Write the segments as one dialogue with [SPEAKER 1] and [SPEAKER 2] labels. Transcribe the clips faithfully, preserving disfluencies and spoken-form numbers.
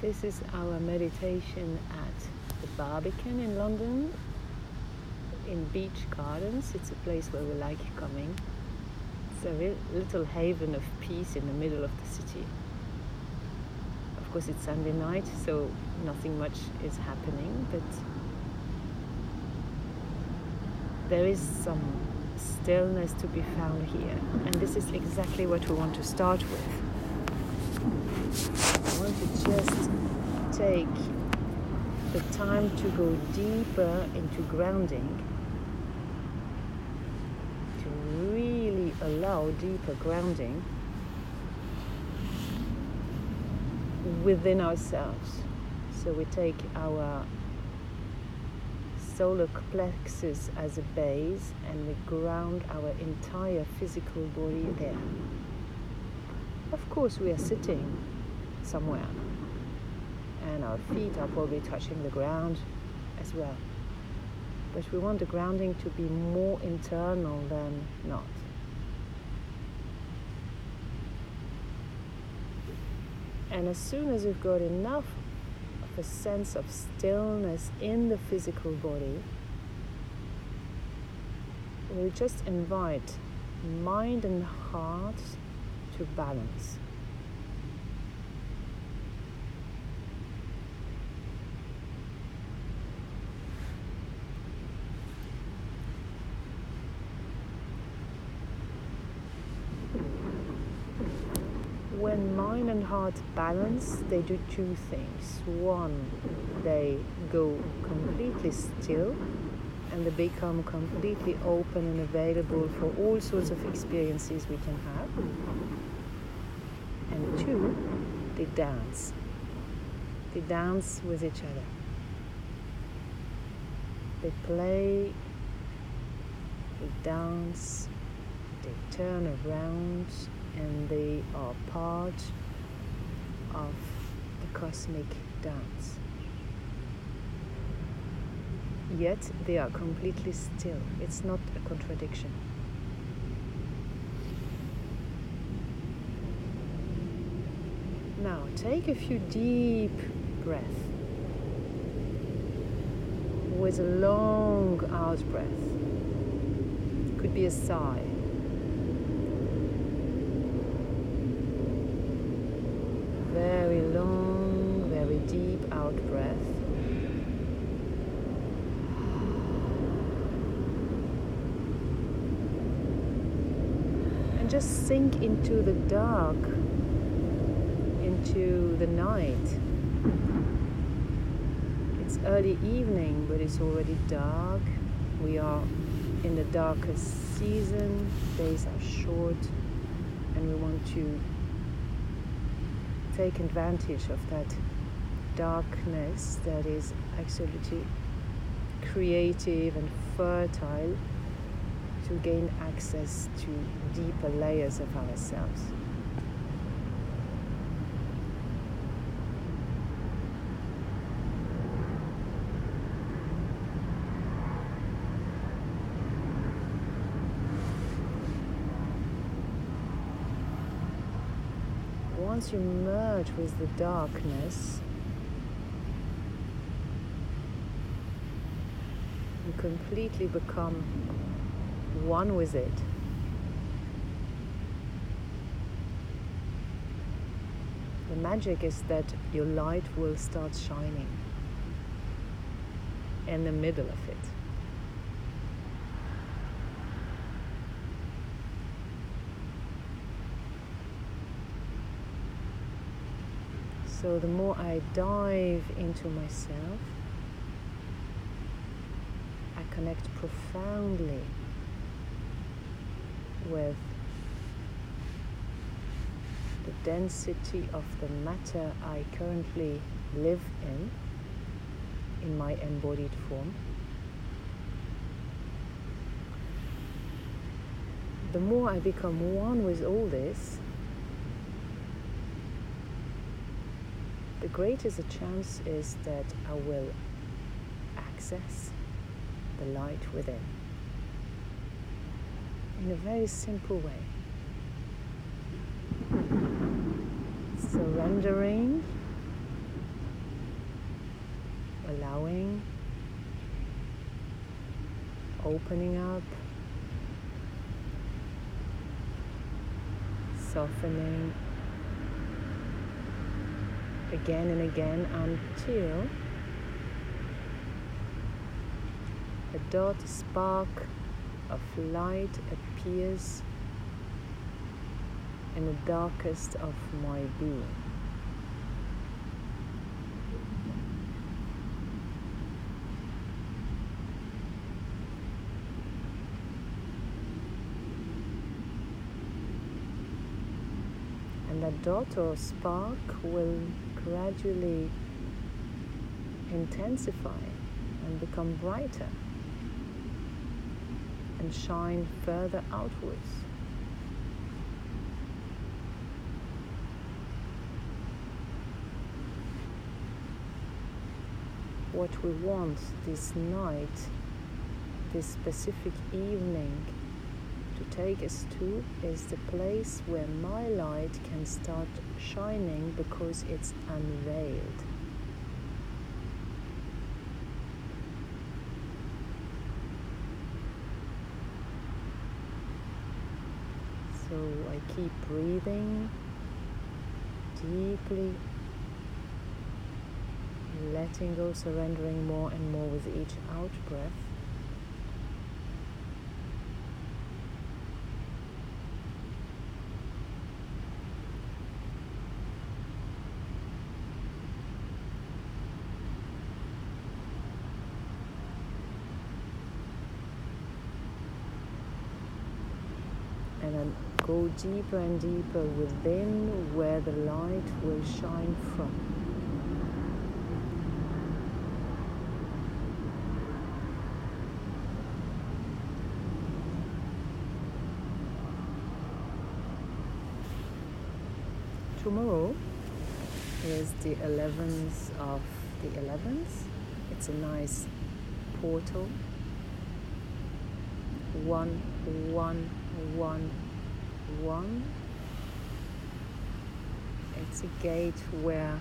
[SPEAKER 1] This is our meditation at the Barbican in London, in Beach Gardens. It's a place where we like coming. It's a little haven of peace in the middle of the city. Of course, it's Sunday night, so nothing much is happening, but there is some stillness to be found here, and this is exactly what we want to start with. I want to just take the time to go deeper into grounding, to really allow deeper grounding within ourselves. So we take our solar plexus as a base and we ground our entire physical body there. Of course, we are sitting somewhere and our feet are probably touching the ground as well. But we want the grounding to be more internal than not. And as soon as we've got enough of a sense of stillness in the physical body, we'll just invite mind and heart to balance. When mind and heart balance, they do two things. One, they go completely still and they become completely open and available for all sorts of experiences we can have. And two, they dance. They dance with each other. They play, they dance, they turn around, and they are part of the cosmic dance. Yet they are completely still. It's not a contradiction. Now take a few deep breaths with a long out breath. It could be a sigh. Very long, very deep out breath. And just sink into the dark, into the night. It's early evening, but it's already dark. We are in the darkest season. Days are short, and we want to take advantage of that darkness that is absolutely creative and fertile to gain access to deeper layers of ourselves. Once you merge with the darkness, you completely become one with it. The magic is that your light will start shining in the middle of it. So the more I dive into myself, I connect profoundly with the density of the matter I currently live in, in my embodied form. The more I become one with all this, the greater the chance is that I will access the light within in a very simple way. surrendering allowing, opening up, softening again and again until a dot, a spark of light appears in the darkest of my being. And that dot or spark will gradually intensify and become brighter and shine further outwards. What we want this night, this specific evening, to take us to is the place where my light can start shining because it's unveiled. So I keep breathing deeply, letting go, surrendering more and more with each out breath. And then go deeper and deeper within where the light will shine from. Tomorrow is the eleventh of the eleventh. It's a nice portal. One, one, one, one. It's a gate where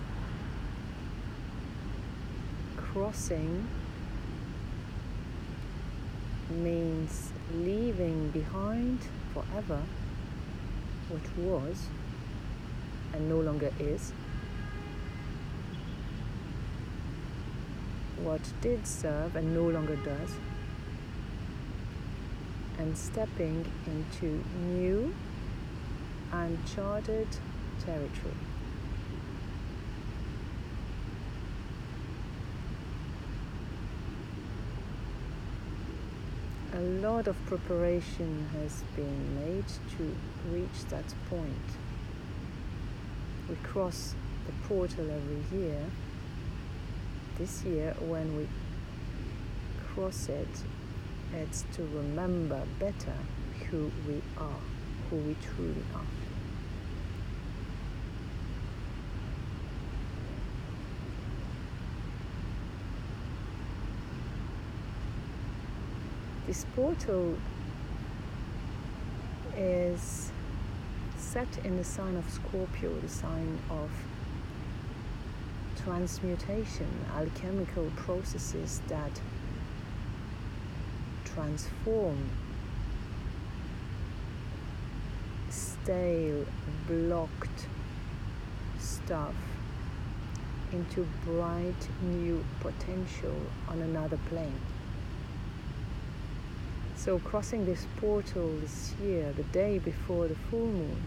[SPEAKER 1] crossing means leaving behind forever what was and no longer is, what did serve and no longer does, and stepping into new, uncharted territory. A lot of preparation has been made to reach that point. We cross the portal every year. This year, when we cross it, it's to remember better who we are, who we truly are. This portal is set in the sign of Scorpio, the sign of transmutation, alchemical processes that transform stale, blocked stuff into bright new potential on another plane. So crossing this portal this year, the day before the full moon,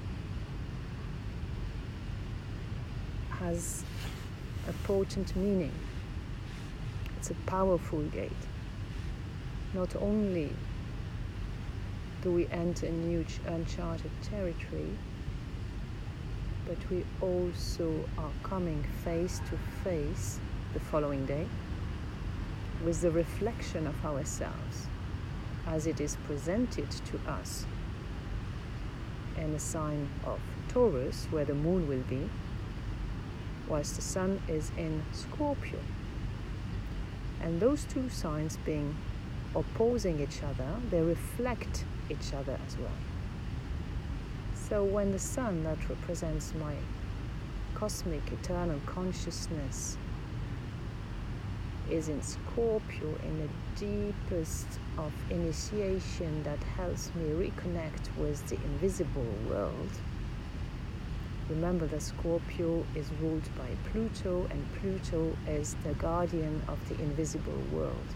[SPEAKER 1] has a potent meaning. It's a powerful gate. Not only do we enter a new uncharted territory, but we also are coming face to face the following day with the reflection of ourselves as it is presented to us in the sign of Taurus, where the moon will be, whilst the sun is in Scorpio. And those two signs being opposing each other, they reflect each other as well. So when the sun, that represents my cosmic eternal consciousness, is in Scorpio, in the deepest of initiation that helps me reconnect with the invisible world. Remember that Scorpio is ruled by Pluto, and Pluto is the guardian of the invisible world.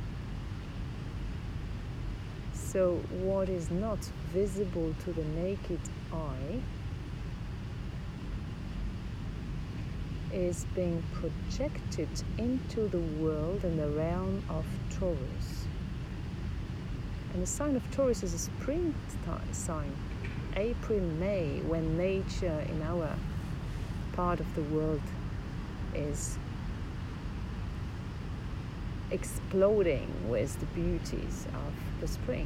[SPEAKER 1] So what is not visible to the naked eye is being projected into the world in the realm of Taurus. And the sign of Taurus is a spring sign. April, May, when nature in our part of the world is exploding with the beauties of the spring.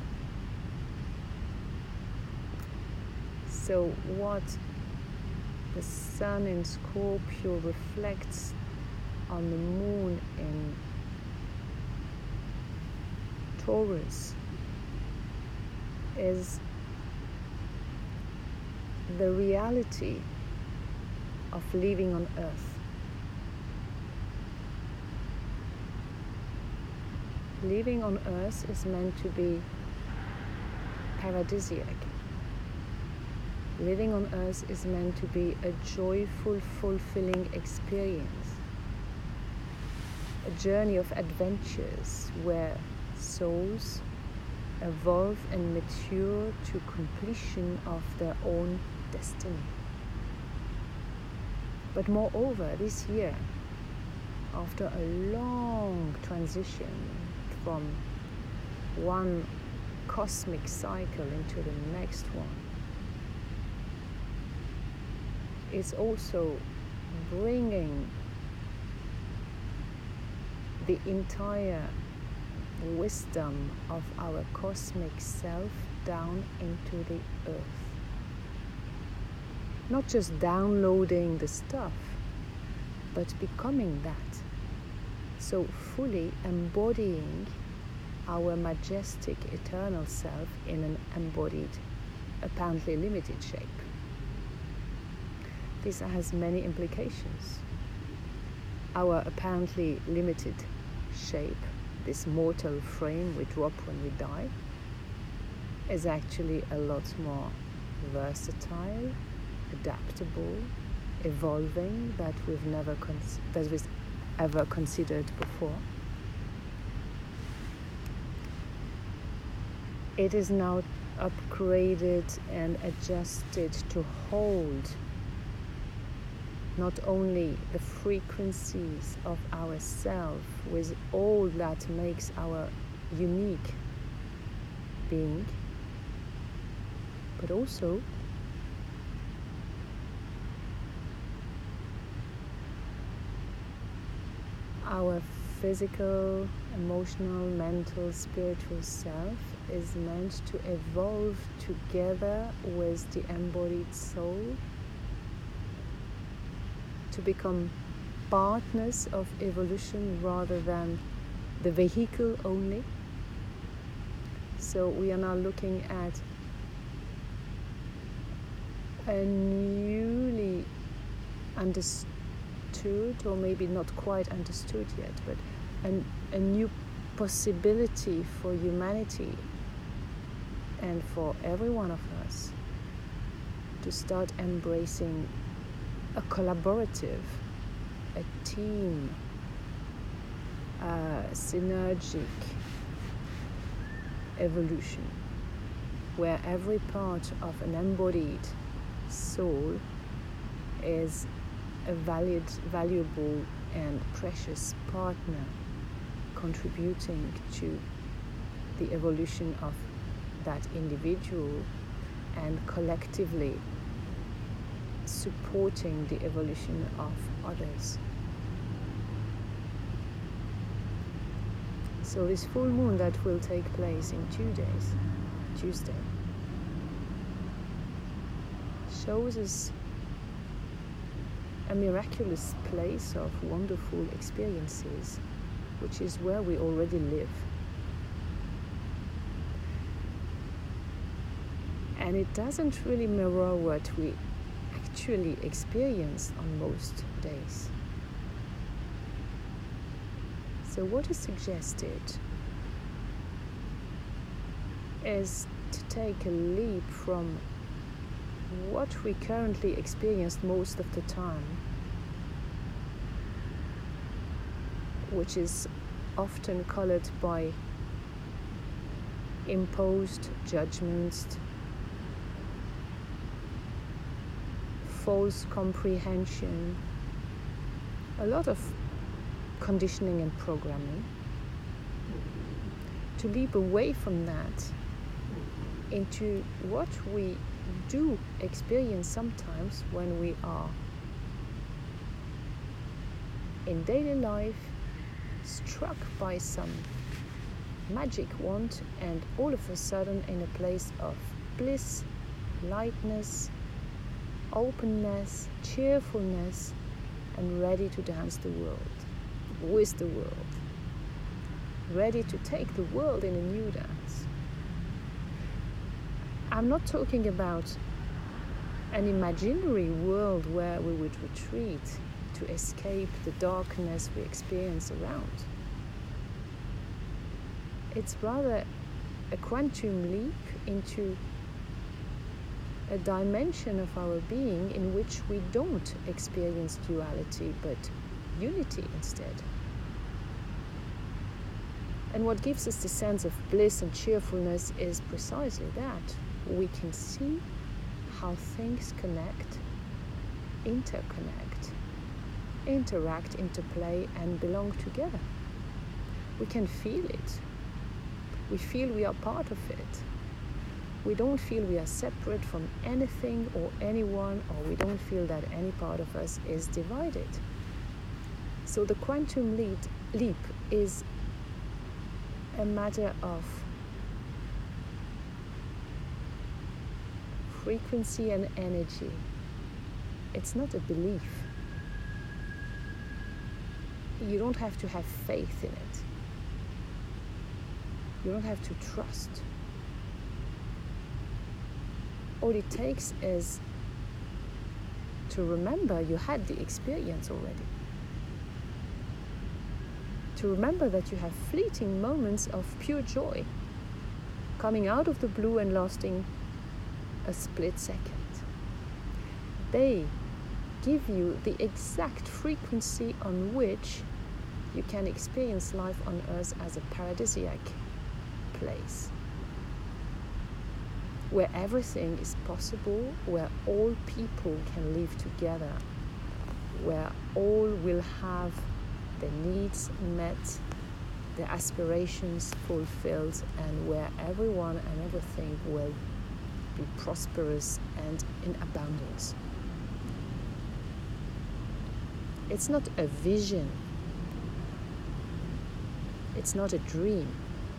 [SPEAKER 1] So what the sun in Scorpio reflects on the moon in Taurus is the reality of living on earth. Living on earth is meant to be paradisiac. Living on earth is meant to be a joyful, fulfilling experience. A journey of adventures where souls evolve and mature to completion of their own destiny. But moreover, this year, after a long transition from one cosmic cycle into the next one, is also bringing the entire wisdom of our cosmic self down into the earth. Not just downloading the stuff, but becoming that. So fully embodying our majestic eternal self in an embodied, apparently limited shape. This has many implications. Our apparently limited shape, this mortal frame we drop when we die, is actually a lot more versatile, adaptable, evolving that we've never cons- that we've ever considered before. It is now upgraded and adjusted to hold not only the frequencies of ourself with all that makes our unique being, but also our physical, emotional, mental, spiritual self is meant to evolve together with the embodied soul, to become partners of evolution rather than the vehicle only. So we are now looking at a newly understood, or maybe not quite understood yet, but an, a new possibility for humanity and for every one of us to start embracing a collaborative, a team, a synergic evolution, where every part of an embodied soul is a valid, valuable and precious partner contributing to the evolution of that individual and collectively supporting the evolution of others. So this full moon that will take place in two days, Tuesday, shows us a miraculous place of wonderful experiences, which is where we already live. And it doesn't really mirror what we actually experience on most days. So what is suggested is to take a leap from what we currently experience most of the time, which is often colored by imposed judgments, false comprehension, a lot of conditioning and programming, to leap away from that into what we do experience sometimes when we are in daily life, struck by some magic wand, and all of a sudden in a place of bliss, lightness, openness, cheerfulness, and ready to dance the world, with the world, ready to take the world in a new dance. I'm not talking about an imaginary world where we would retreat to escape the darkness we experience around. It's rather a quantum leap into a dimension of our being in which we don't experience duality, but unity instead. And what gives us the sense of bliss and cheerfulness is precisely that. We can see how things connect, interconnect, interact, interplay, and belong together. We can feel it. We feel we are part of it. We don't feel we are separate from anything or anyone, or we don't feel that any part of us is divided. So the quantum leap, leap is a matter of frequency and energy. It's not a belief. You don't have to have faith in it. You don't have to trust. All it takes is to remember you had the experience already. To remember that you have fleeting moments of pure joy, coming out of the blue and lasting a split second. They give you the exact frequency on which you can experience life on earth as a paradisiac place, where everything is possible, where all people can live together, where all will have their needs met, their aspirations fulfilled, and where everyone and everything will be prosperous and in abundance. It's not a vision. It's not a dream.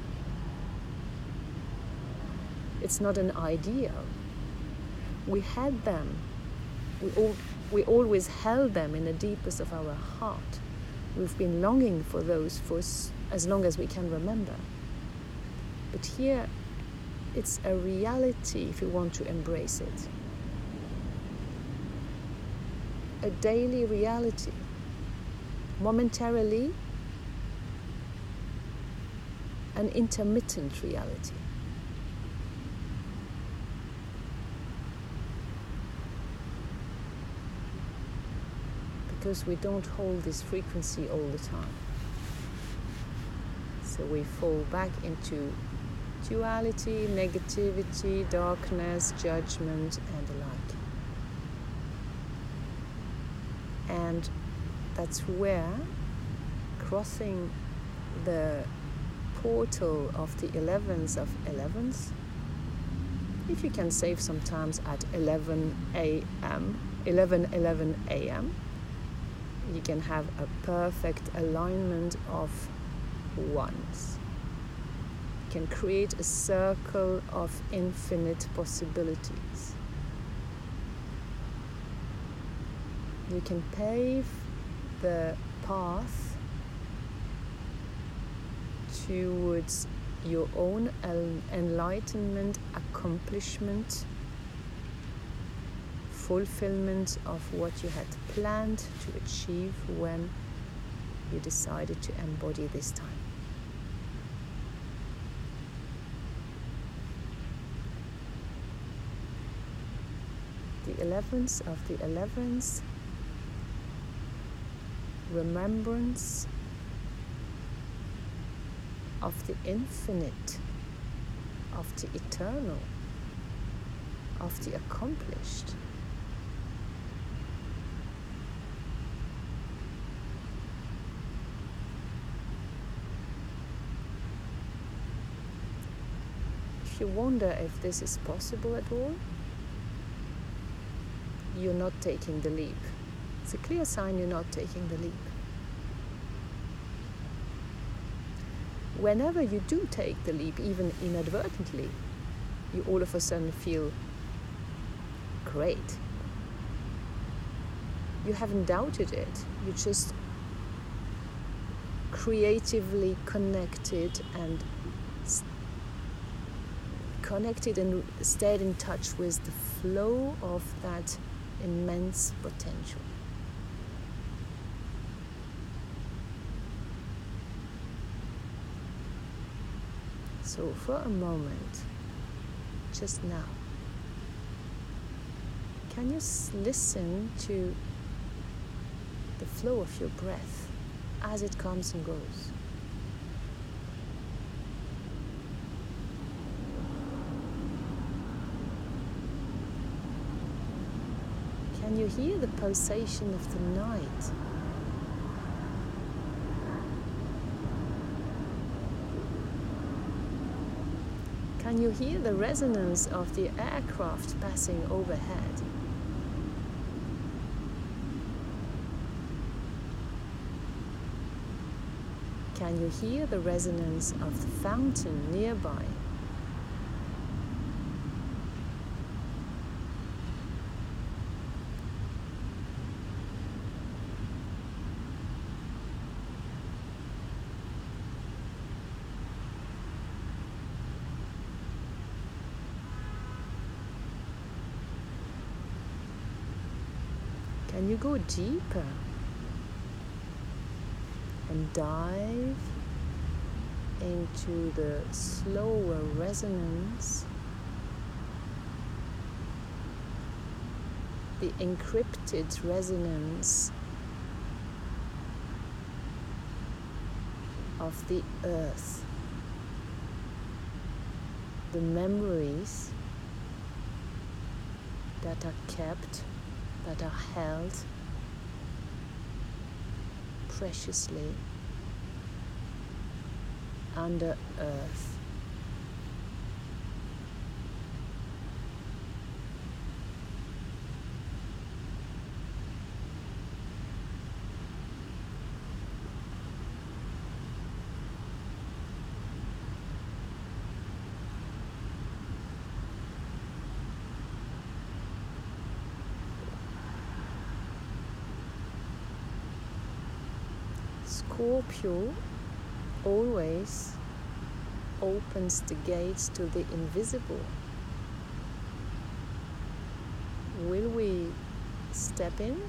[SPEAKER 1] It's not an ideal. We had them. We, all, we always held them in the deepest of our heart. We've been longing for those for as long as we can remember. But here, it's a reality if you want to embrace it. A daily reality. Momentarily, an intermittent reality. Because we don't hold this frequency all the time. So we fall back into duality, negativity, darkness, judgment, and the like. And that's where crossing the portal of the eleventh of elevens, if you can save sometimes at eleven a m, eleven eleven a m, you can have a perfect alignment of ones. You can create a circle of infinite possibilities. You can pave the path towards your own enlightenment, accomplishment, fulfillment of what you had planned to achieve when you decided to embody this time. The eleventh of the eleventh, remembrance of the infinite, of the eternal, of the accomplished. If you wonder if this is possible at all, you're not taking the leap. It's a clear sign you're not taking the leap. Whenever you do take the leap, even inadvertently, you all of a sudden feel great. You haven't doubted it. You just creatively connected and st- connected and stayed in touch with the flow of that immense potential. So for a moment, just now, can you s- listen to the flow of your breath as it comes and goes? Can you hear the pulsation of the night? Can you hear the resonance of the aircraft passing overhead? Can you hear the resonance of the fountain nearby? Can you go deeper and dive into the slower resonance, the encrypted resonance of the earth, the memories that are kept, that are held preciously under earth. Scorpio always opens the gates to the invisible. Will we step in?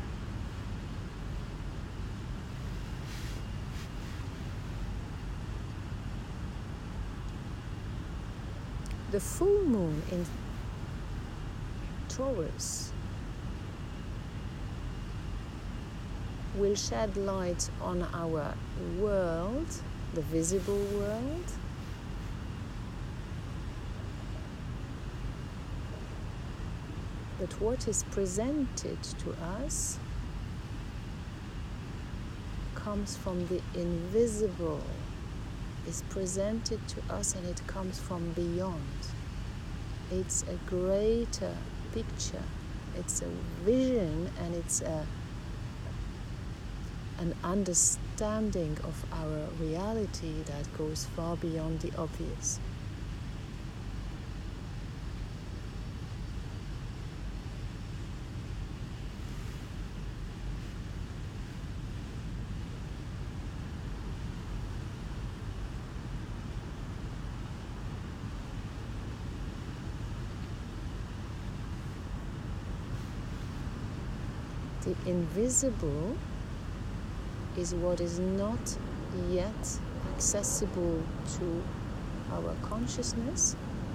[SPEAKER 1] The full moon in Taurus will shed light on our world, the visible world, but what is presented to us comes from the invisible, is presented to us, and it comes from beyond. It's a greater picture, it's a vision, and it's a an understanding of our reality that goes far beyond the obvious. The invisible is what is not yet accessible to our consciousness,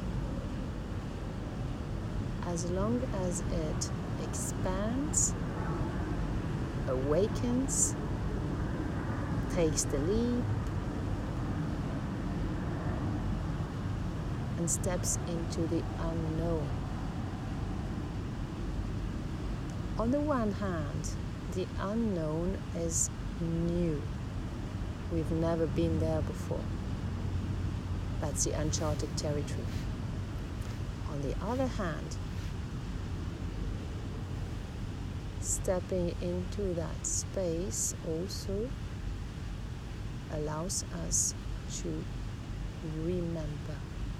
[SPEAKER 1] as long as it expands, awakens, takes the leap, and steps into the unknown. On the one hand, the unknown is new. We've never been there before. That's the uncharted territory. On the other hand, stepping into that space also allows us to remember,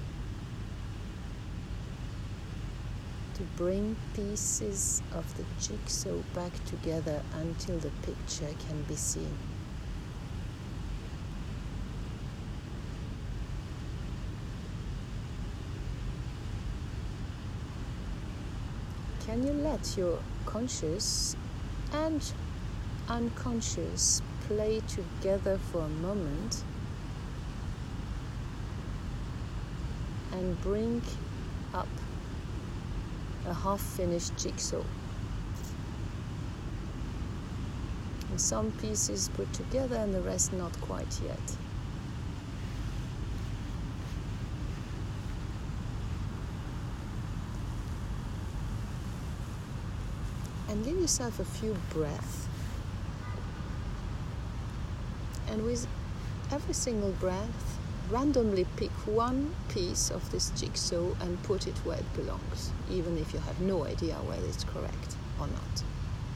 [SPEAKER 1] to bring pieces of the jigsaw back together until the picture can be seen. Can you let your conscious and unconscious play together for a moment and bring up a half-finished jigsaw? And some pieces put together and the rest not quite yet. And give yourself a few breaths. And with every single breath, randomly pick one piece of this jigsaw and put it where it belongs, even if you have no idea whether it's correct or not.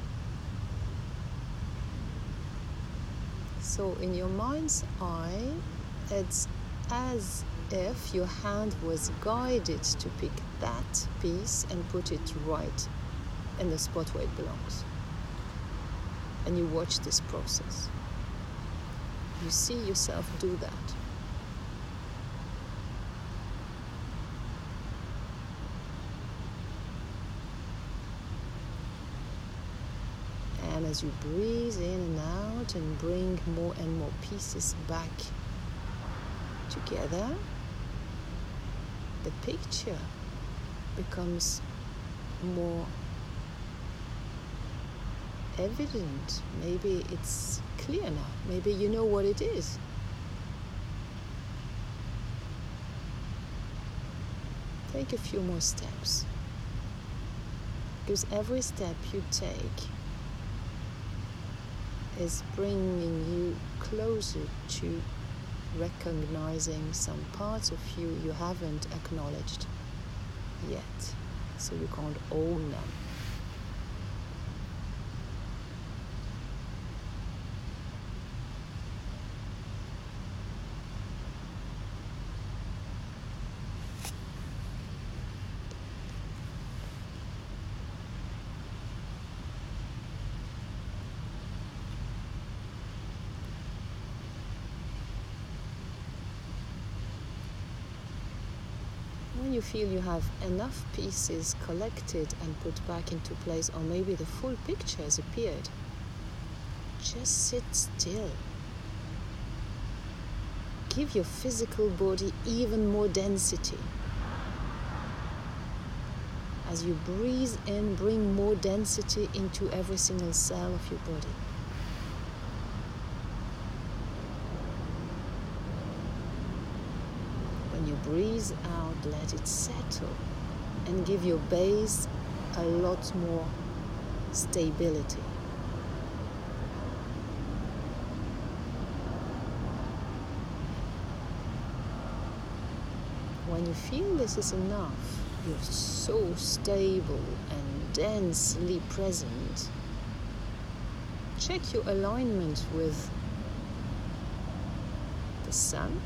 [SPEAKER 1] So in your mind's eye, it's as if your hand was guided to pick that piece and put it right in the spot where it belongs. And you watch this process. You see yourself do that. And as you breathe in and out and bring more and more pieces back together, the picture becomes more evident. Maybe it's clear now. Maybe you know what it is. Take a few more steps, because every step you take is bringing you closer to recognizing some parts of you you haven't acknowledged yet, so you can't own them. When you feel you have enough pieces collected and put back into place, or maybe the full picture has appeared, just sit still. Give your physical body even more density. As you breathe in, bring more density into every single cell of your body. When you breathe out, let it settle and give your base a lot more stability. When you feel this is enough, you're so stable and densely present, check your alignment with the sun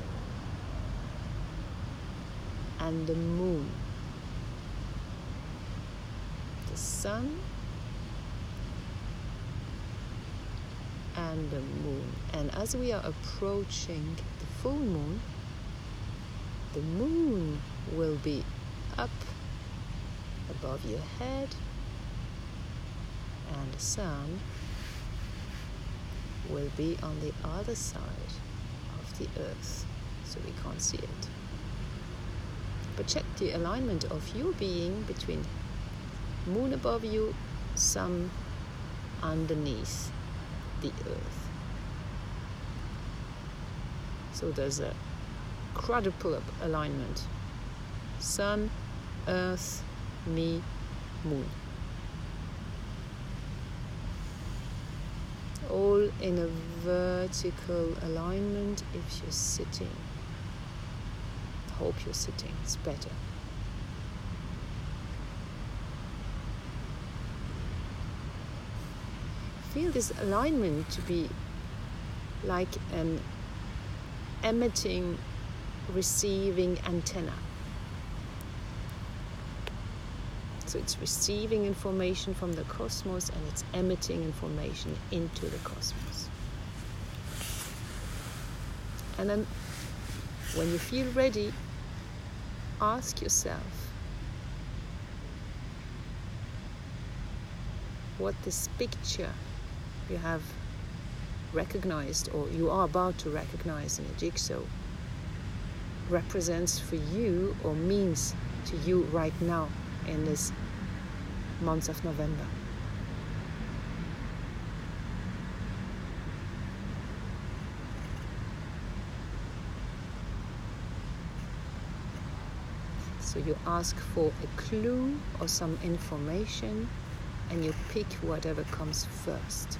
[SPEAKER 1] and the moon. The sun and the moon. And as we are approaching the full moon, the moon will be up above your head, and the sun will be on the other side of the earth, so we can't see it. But check the alignment of your being between moon above you, sun underneath the earth. So there's a quadruple alignment: sun, earth, me, moon. All in a vertical alignment if you're sitting. Hope you're sitting, it's better. Feel this alignment to be like an emitting, receiving antenna. So it's receiving information from the cosmos and it's emitting information into the cosmos. And then when you feel ready, ask yourself what this picture you have recognized, or you are about to recognize in a jigsaw, represents for you or means to you right now in this month of November. So you ask for a clue or some information and you pick whatever comes first.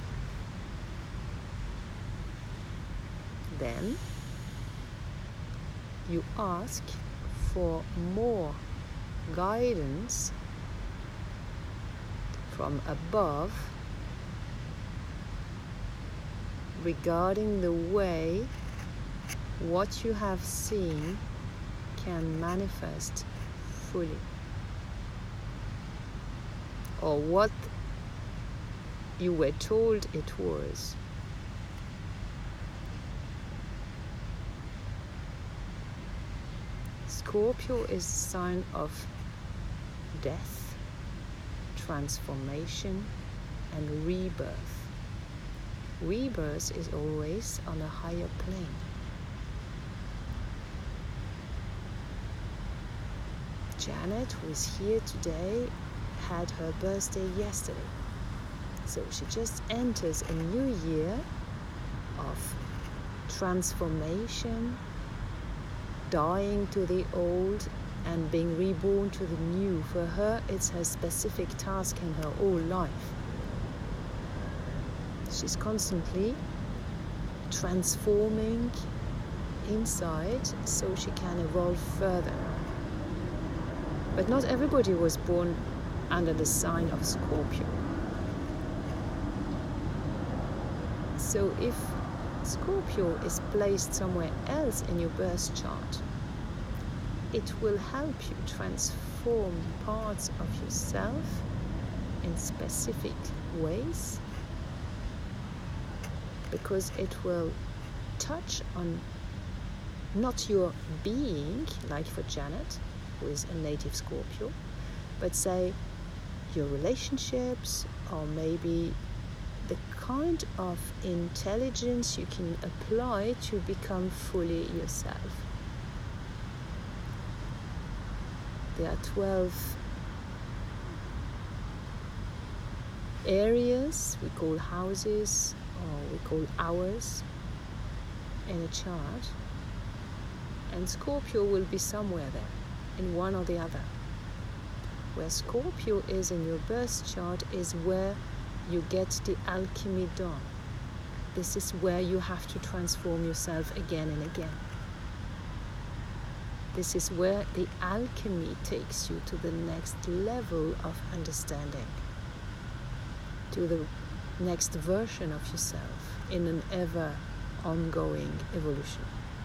[SPEAKER 1] Then you ask for more guidance from above regarding the way what you have seen can manifest fully, or what you were told it was. Scorpio is a sign of death, transformation, and rebirth. Rebirth is always on a higher plane. Janet, who is here today, had her birthday yesterday. So she just enters a new year of transformation, dying to the old and being reborn to the new. For her, it's her specific task in her whole life. She's constantly transforming inside so she can evolve further. But not everybody was born under the sign of Scorpio. So if Scorpio is placed somewhere else in your birth chart, it will help you transform parts of yourself in specific ways, because it will touch on not your being, like for Janet, who is a native Scorpio, but say your relationships, or maybe the kind of intelligence you can apply to become fully yourself. There are twelve areas we call houses, or we call hours in a chart, and Scorpio will be somewhere there, in one or the other. Where Scorpio is in your birth chart is where you get the alchemy done. This is where you have to transform yourself again and again. This is where the alchemy takes you to the next level of understanding, to the next version of yourself in an ever ongoing evolution.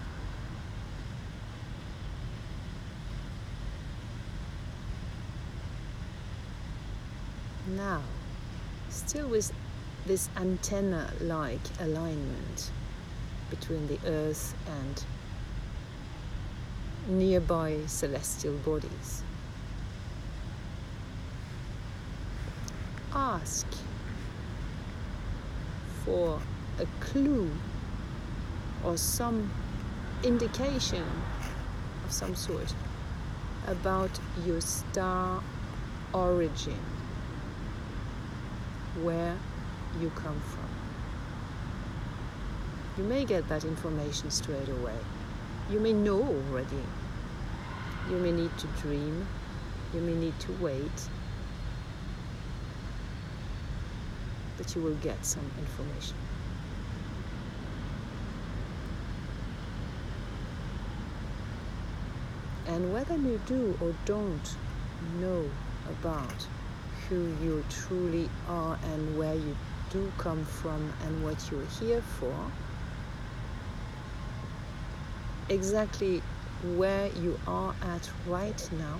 [SPEAKER 1] Now, still with this antenna-like alignment between the earth and nearby celestial bodies, ask for a clue or some indication of some sort about your star origin, where you come from. You may get that information straight away. You may know already. You may need to dream. You may need to wait. But you will get some information. And whether you do or don't know about who you truly are and where you do come from and what you're here for, exactly where you are at right now,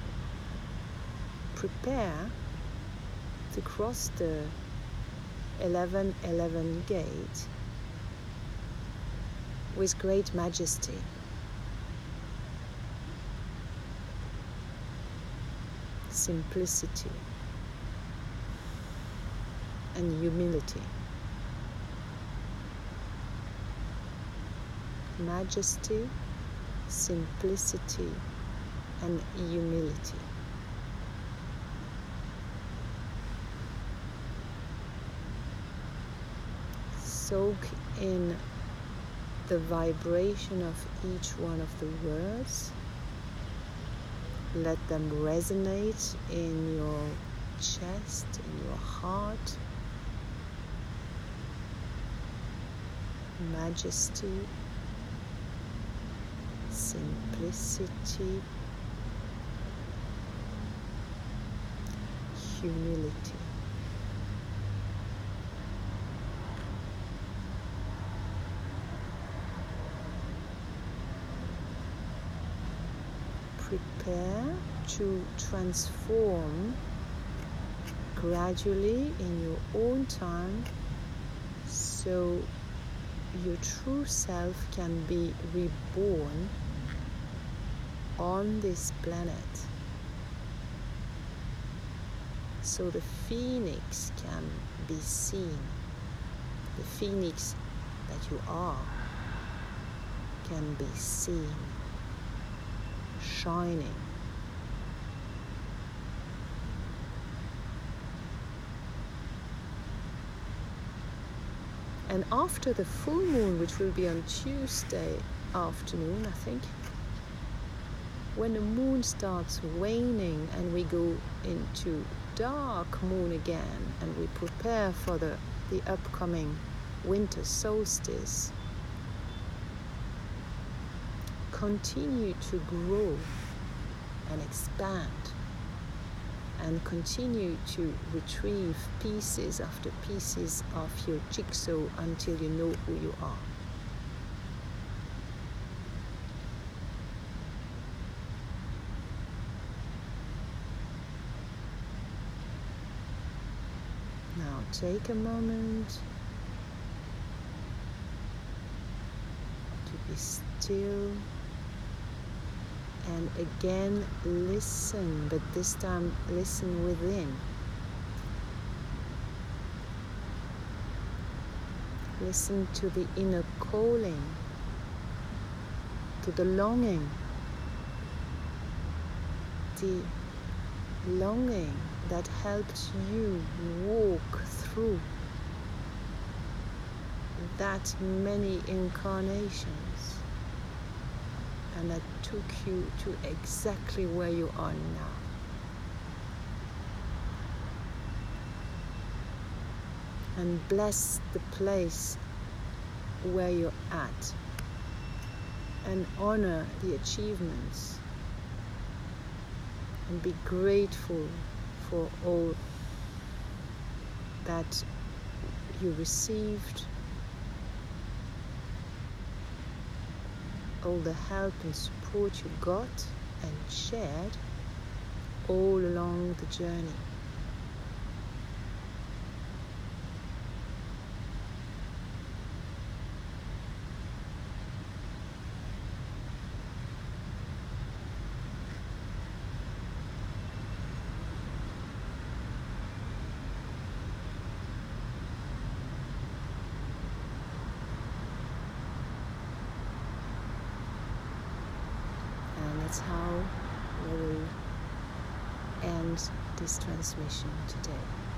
[SPEAKER 1] prepare to cross the eleven eleven gate with great majesty. Simplicity and humility. Majesty, simplicity, and humility. Soak in the vibration of each one of the words. Let them resonate in your chest, in your heart. Majesty, simplicity, humility. Prepare to transform gradually in your own time, so your true self can be reborn on this planet, so the phoenix can be seen. The phoenix that you are can be seen, shining. And after the full moon, which will be on Tuesday afternoon, I think, when the moon starts waning and we go into dark moon again and we prepare for the, the upcoming winter solstice, continue to grow and expand and continue to retrieve pieces after pieces of your jigsaw until you know who you are. Now take a moment to be still. And again, listen, but this time listen within. Listen to the inner calling, to the longing, the longing that helped you walk through that many incarnations, and that took you to exactly where you are now. And bless the place where you're at, and honor the achievements, and be grateful for all that you received, all the help and support you got and shared all along the journey.
[SPEAKER 2] And it's how we will end this transmission today.